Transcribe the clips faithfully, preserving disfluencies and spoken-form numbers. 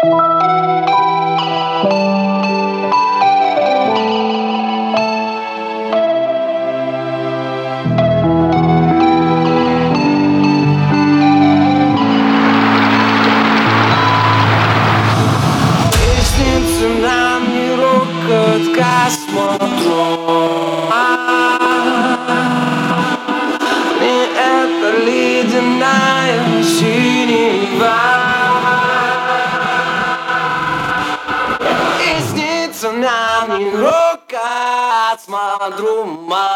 И это ледяная синева. И снится нам не рок-космодрома.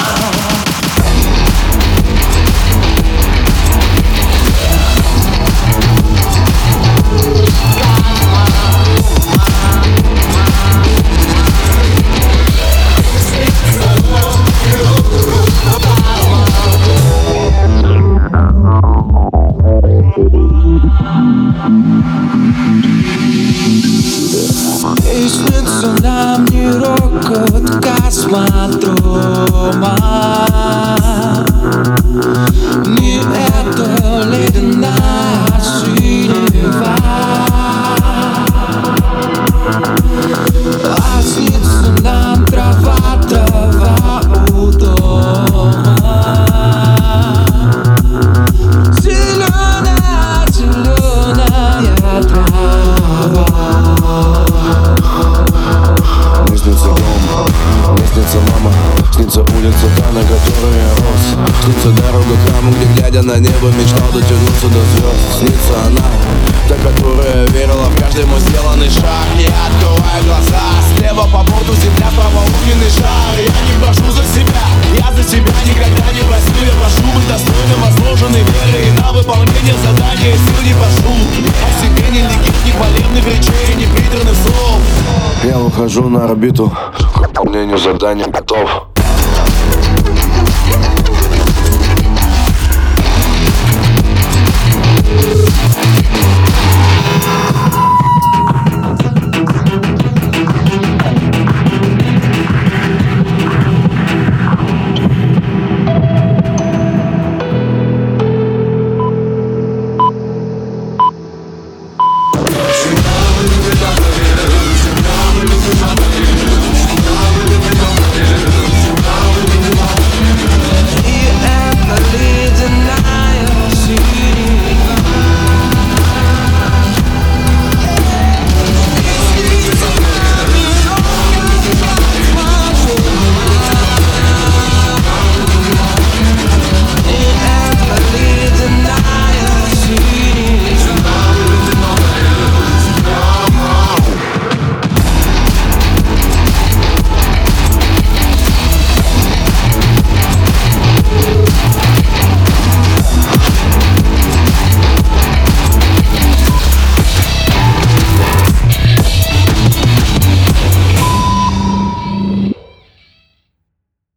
И снится нам не рокот космодрома, не эта ледяная синева. А снится нам трава, трава у дома. Зеленая, зеленая трава. Мне снится дом, мне снится мама, снится улица та, на которой я рос. Снится дорога к храму, где, глядя на небо, мечтал дотянуться до звезд. Снится она, та, которая верила в каждый мой сделанный шаг. Не открывая глаза, слева по борту земля, справа огненный шар. Я не прошу за себя, я за себя никогда не просил. Я прошу быть достойным возложенной веры и на выполнение задания сил не прошу. О себе ни никаких ни хвалебных речей, ни приторных слов. Я выхожу на орбиту, к выполнению задания готов.